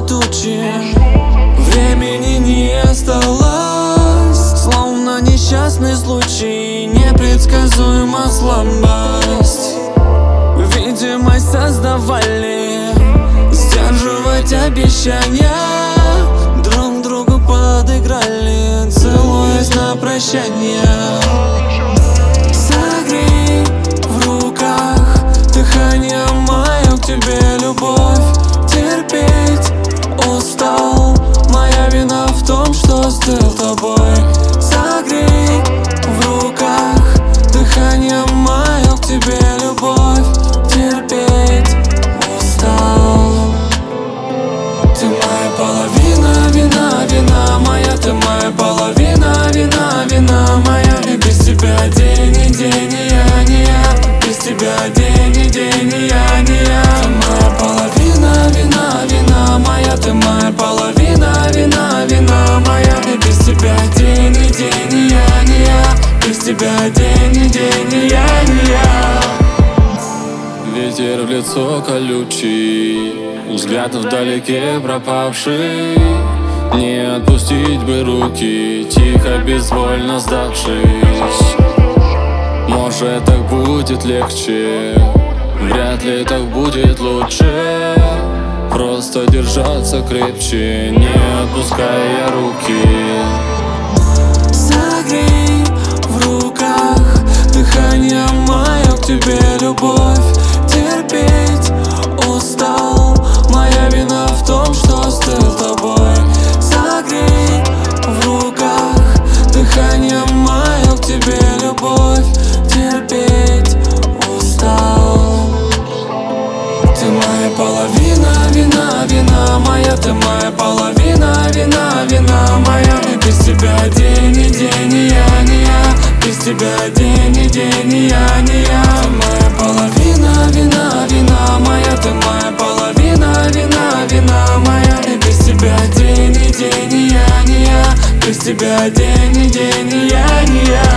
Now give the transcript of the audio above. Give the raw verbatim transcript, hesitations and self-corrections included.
тучи, времени не осталось, словно несчастный случай, непредсказуема слабость. Видимость создавали, сдерживать обещания, друг другу подыграли, целуясь на прощание. Согрей в руках дыхание мое, к тебе любовь. Терпеть устал, моя вина в том, что стыл тобой. Согрей в руках дыхание мое, к тебе любовь. Терпеть устал. Ты моя половина, вина, вина моя. Ты моя половина, вина, вина моя. И без тебя день и день, и я, не я. Без тебя день и день, и я, не я. Ты моя половина, вина, вина моя. Ты моя половина, вина, вина моя. И без тебя день и день, и я, не я. Без тебя день и день, и я, не я. Ветер в лицо колючий, взгляд вдалеке пропавший. Не отпустить бы руки, тихо, безвольно сдавшись. Может, так будет легче, вряд ли так будет лучше. Просто держаться крепче, не отпуская руки. Согрей в руках дыхание мое, к тебе любовь. Терпеть устал, моя вина в том, что стыл тобой. Согрей в руках дыхание мое, к тебе любовь. Терпеть устал. Ты моя половина, вина, вина моя. Ты моя половина, вина, вина моя. И без тебя день и день, и я, не я. Без тебя день и день, и я, не я. Ты моя половина, вина, вина моя. Ты моя половина, вина, вина моя. И без тебя день и день, и я, не я. Без тебя день и день, и я, не я.